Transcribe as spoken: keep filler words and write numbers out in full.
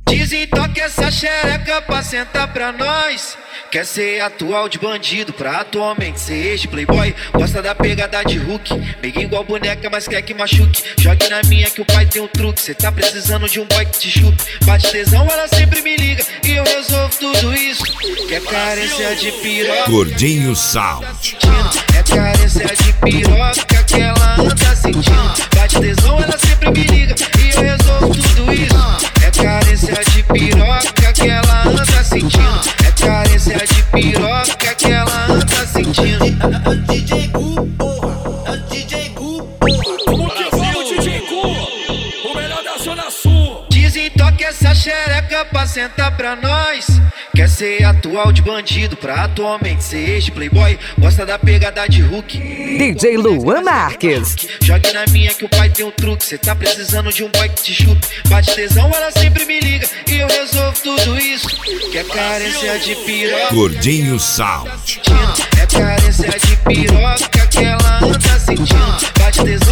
Dizem toca essa xereca pra sentar pra nós. Quer ser atual de bandido pra atualmente ser ex-playboy. Gosta da pegada de Hulk, meio igual boneca, mas quer que machuque. Jogue na minha que o pai tem um truque. Cê tá precisando de um boy que te chupe. Bate tesão, ela sempre me liga e eu resolvo tudo isso. Quer carência de piroca, Gordinho Sound. é carência de piroca que ela anda sentindo. Bate tesão, ela sempre me liga e eu resolvo tudo isso. É carência de piroca que ela anda sentindo. É carência de piroca que ela anda sentindo. É o D J Gu, porra, é o D J Gu, porra. Como que vamos, D J Gu? O melhor da Zona Sul. Dizem toca essa xereca pra sentar pra nós. Quer ser atual de bandido pra atualmente ser ex-playboy. Gosta da pegada de Hulk, D J Luan Marques. jogue na minha que o pai tem um truque. Cê tá precisando de um boy que te chupe. Bate tesão, ela sempre me liga e eu resolvo tudo isso. Quer carência de piroca, Gordinho Sound. é carência de piroca que ela anda sentindo. Bate tesão,